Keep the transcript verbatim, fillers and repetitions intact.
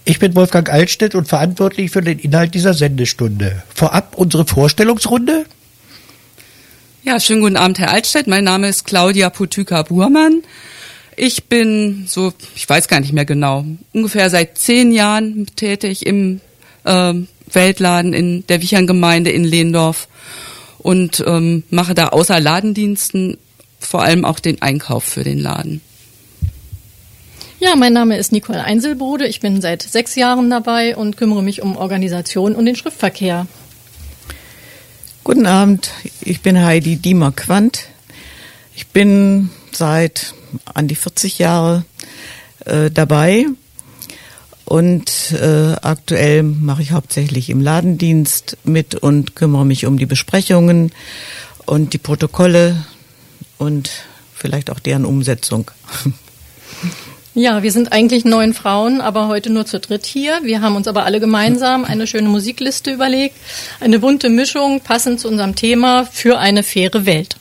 Ich bin Wolfgang Altstedt und verantwortlich für den Inhalt dieser Sendestunde. Vorab unsere Vorstellungsrunde. Ja, schönen guten Abend, Herr Altstedt. Mein Name ist Claudia Putyka-Burmann. Ich bin so, ich weiß gar nicht mehr genau, ungefähr seit zehn Jahren tätig im äh, Weltladen in der Wicherngemeinde in Lehndorf und ähm, mache da außer Ladendiensten vor allem auch den Einkauf für den Laden. Ja, mein Name ist Nicole Einselbrode. Ich bin seit sechs Jahren dabei und kümmere mich um Organisation und den Schriftverkehr. Guten Abend, ich bin Heidi Diemer-Quandt. Ich bin seit an die vierzig Jahre äh, dabei und äh, aktuell mache ich hauptsächlich im Ladendienst mit und kümmere mich um die Besprechungen und die Protokolle und vielleicht auch deren Umsetzung. Ja, wir sind eigentlich neun Frauen, aber heute nur zu dritt hier. Wir haben uns aber alle gemeinsam eine schöne Musikliste überlegt. Eine bunte Mischung, passend zu unserem Thema, für eine faire Welt.